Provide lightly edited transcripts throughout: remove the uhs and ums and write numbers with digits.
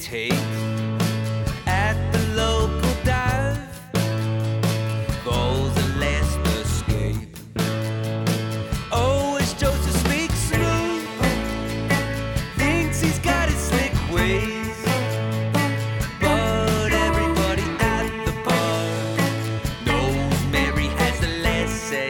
take at the local dive. Falls the last escape. Oh, as Joseph speaks smooth, thinks he's got his slick ways, but everybody at the bar knows Mary has the last say.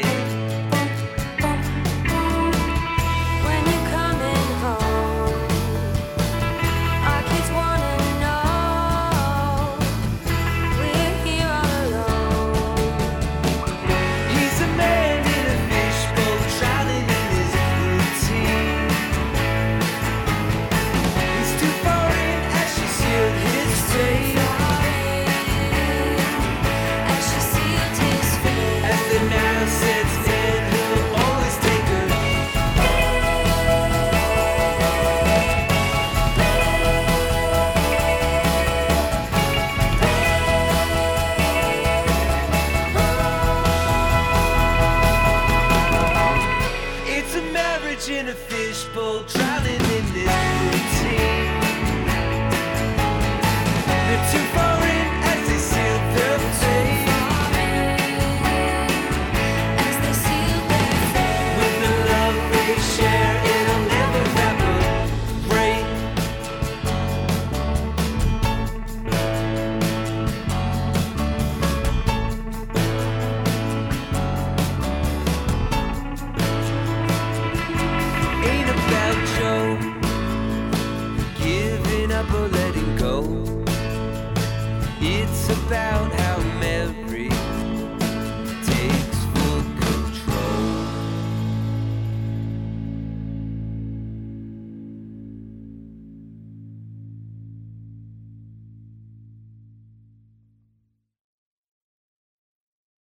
When you're coming home, our kids wanna know we're here all alone. He's a man in a fishbowl, drowning in his routine. He's too far in as she sealed his fate. As she sealed his face, As the now sets in, he'll always take her. It's a marriage in a fishbowl, drowning in this routine. They're too far in as they seal their fate. as they sealed their face. With the love they share, it'll never evaporate. Ain't about Joe giving up or letting go. It's about how